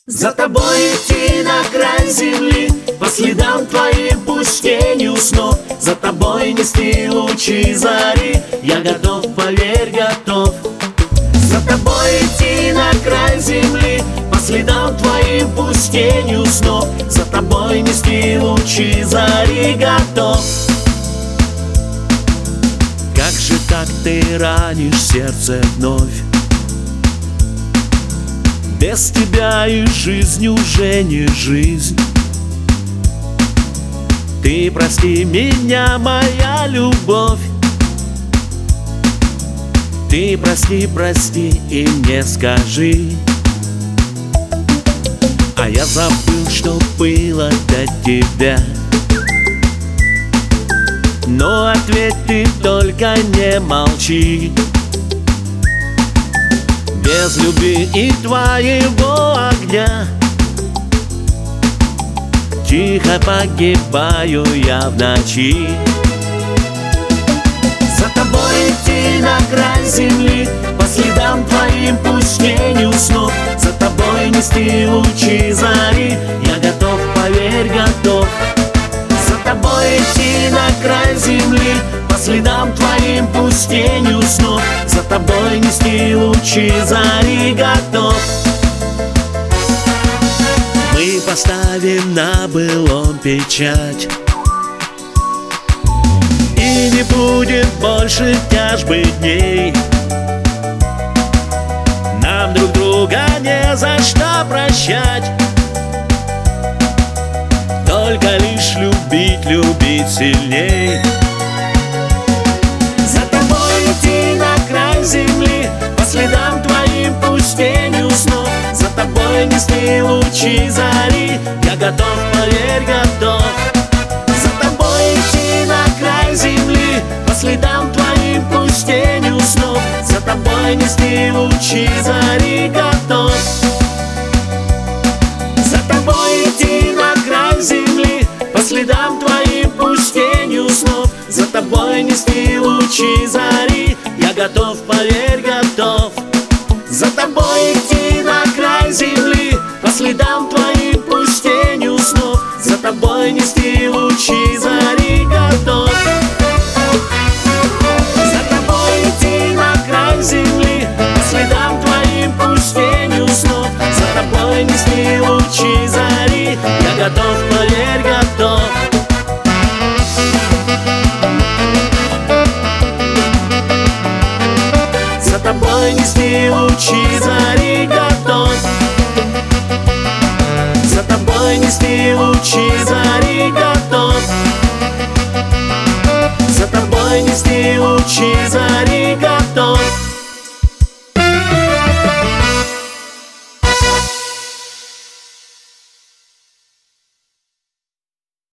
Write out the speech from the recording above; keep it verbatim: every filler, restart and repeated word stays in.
За тобой идти на край земли, по следам твоим пусть не усну. За тобой нести лучи зари, я готов, поверь, готов. За тобой идти на край земли, по следам твоим пусть не усну. За тобой нести лучи зари, готов. Как же так ты ранишь сердце вновь? Без тебя и жизнь уже не жизнь. Ты прости меня, моя любовь. Ты прости, прости и мне скажи. А я забыл, что было до тебя. Но ответь ты, только не молчи. Без любви и твоего огня тихо погибаю я в ночи. За тобой идти на край земли, по следам твоим пусть не усну. За тобой нести лучи зари, я готов, поверь, готов. За тобой идти на край земли, по следам твоим пусть не усну. За тобой нести лучи зари, готов. Мы поставим на былом печать, и не будет больше тяжбы дней. Нам друг друга не за что прощать, только лишь любить, любить сильней. За тобой идти на край земли, по следам твоим пусть не усну. За тобой нести лучи зари, я готов, поверь, готов. За тобой идти на край земли, по следам твоим пусть не усну. За тобой нести лучи зари, готов. За тобой идти на край земли, по следам твоим пусть не усну. За тобой нести лучи зари, я готов, поверь, готов. За тобой идти на край земли, по следам твоим пусть не усну. За тобой нести лучи зари, готов. За тобой идти на край земли, по следам твоим пусть не усну. За тобой нести лучи зари, я готов, поверь, готов. За тобой нести лучи зари, готов. За тобой нести лучи зари, готов. За тобой нести лучи зари.